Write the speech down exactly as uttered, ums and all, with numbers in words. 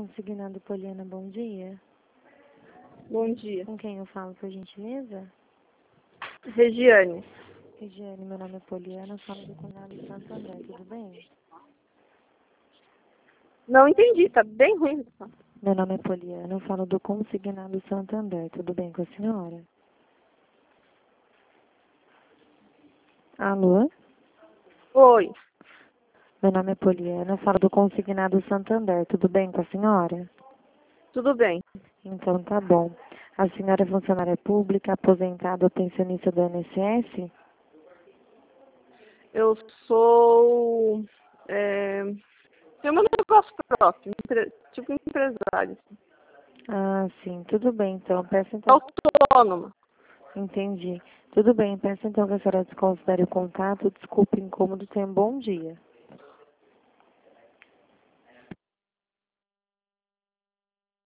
Consignado Poliana, bom dia. Bom dia. Com quem eu falo, por gentileza? Regiane. Regiane, meu nome é Poliana, eu falo do Consignado Santo André, tudo bem? Não entendi, tá bem ruim. Meu nome é Poliana, eu falo do Consignado Santo André, tudo bem com a senhora? Alô? Oi. Meu nome é Poliana, eu falo do Consignado Santander, tudo bem com a senhora? Tudo bem. Então tá bom. A senhora é funcionária pública, aposentada ou pensionista do I N S S? Eu sou... É, tenho meu negócio próprio, empre- tipo empresário. Ah, sim, tudo bem então. Peço então. Autônoma. Entendi. Tudo bem, peço então que a senhora desconsidere o contato, desculpe o incômodo, tenha um bom dia.